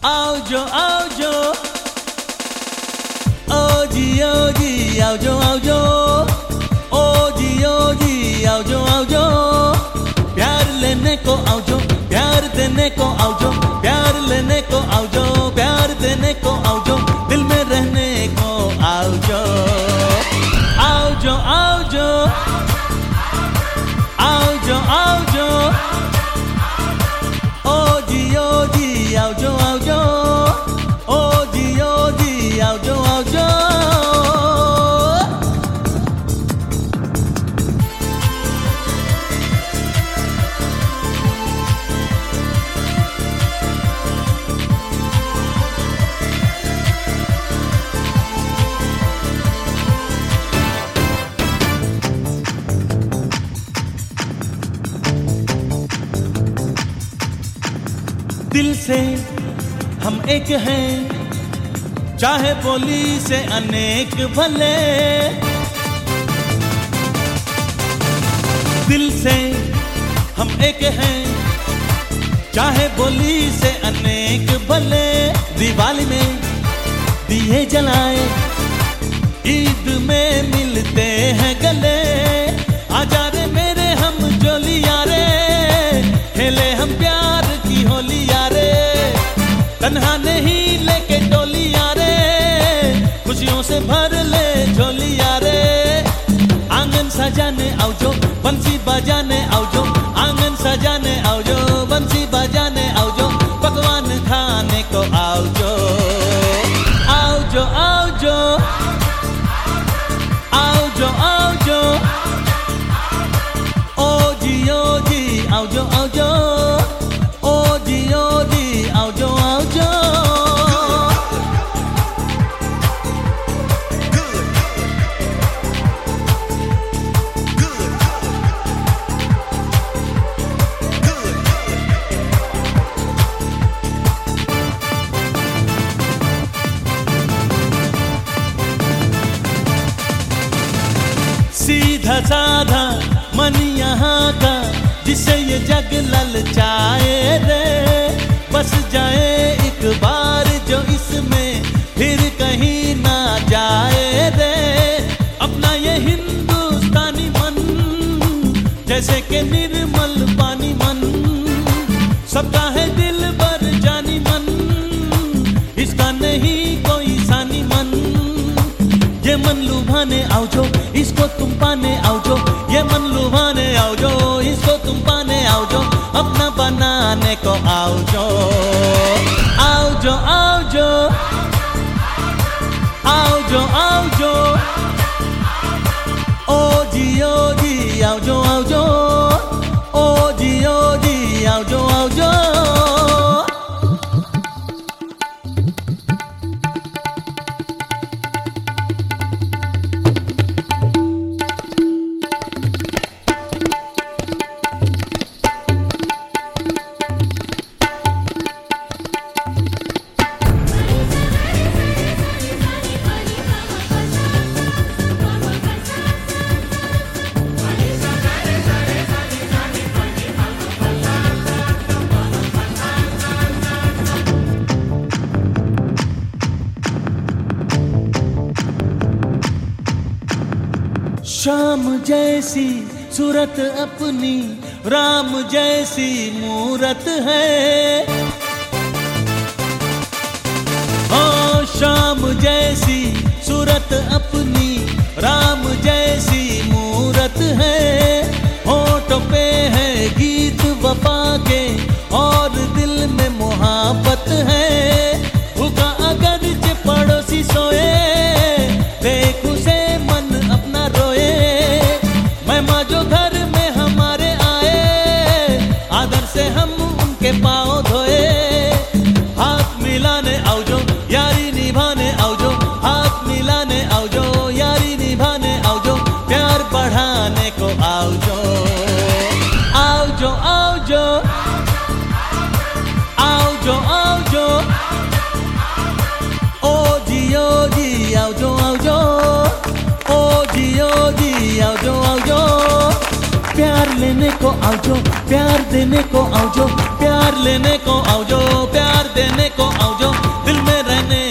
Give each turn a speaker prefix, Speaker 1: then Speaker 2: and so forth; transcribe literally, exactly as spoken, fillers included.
Speaker 1: आओ जो आओ जो ओ जी ओ जी आओ जो आओ जो ओ जी ओ जी आओ जो आओ जो प्यार लेने को आओ जो प्यार देने को आओ जो प्यार लेने को आओ जो प्यार देने को आओ जो दिल में रहने को आओ जो आओ जो आओ जो आओ जो आओ जो ओ जी ओ जी आओ जो आओ जो ओ जी ओ जी आओ जो आओ जो दिल से हम एक हैं, चाहे बोली से अनेक भले। दिल से हम एक हैं, चाहे बोली से अनेक भले। दिवाली में दिए जलाए, ईद में मिलते हैं गले। आजा रे मेरे हम जोलिया रे, खेले हम प्यार की होली यारे। तन्हा नहीं लेके डोली यारे, खुशियों से भर ले झोली यारे। आंगन सजाने आओ जो, बंसी बजाने आओ जो। आंगन सजाने आओ जो, बंसी बजाने आओ जो। पकवान खाने को आओ जो, आओ जो आओ जो आओ जो आओ जो ओ जी ओ जी आओ जो आओ जो ओ जी ओ जी आओ जो आओ जो। सीधा साधा मन यहाँ का, जिसे ये जग ललचाए रे। बस जाए एक बार जो इसमें, फिर कहीं ना जाए रे। अपना ये हिंदुस्तानी मन, जैसे कि निर्मल पानी मन। सबका है दिल भर जानी मन, इसका नहीं कोई सानी मन। ये मन लुभाने आओ जो, इसको तुम पाने आओ जो। ये मन लुभाने आओ जो, इसको तुम पाने आओ जो। अपना बनाने को आओ जो, आओ जो आओ जो आओ जो आओ जो ओ जी ओ जी आओ जो आओ जो ओ जी ओ जी आओ जो आओ जो। शाम जैसी सूरत अपनी, राम जैसी मूरत है। हाँ, शाम जैसी सूरत अपनी, राम जैसी मूरत है। होठों पे है गीत वफा के, और दिल में मोहब्बत है। भूखा अगर जे पड़ोसी सोए, देख उसे मन अपना रोए। मेहमान जो घर में हमारे आए, आदर से हम उनके पाँव धोए। हाथ मिलाने आओ जो, यारी निभाने आओ जो। हाथ मिलाने आओ जो, यारी निभाने आओ जो। प्यार बढ़ाने को आओ जो, आओ जो आओ जो आओ जो आओ जो ओ जी ओ जी आओ जो आओ जो ओ जी ओ जी आओ जो आओ जो। प्यार लेने को आओ जो, प्यार देने को आओ जो, प्यार लेने को आओ जो, प्यार देने को आओ जो, दिल में रहने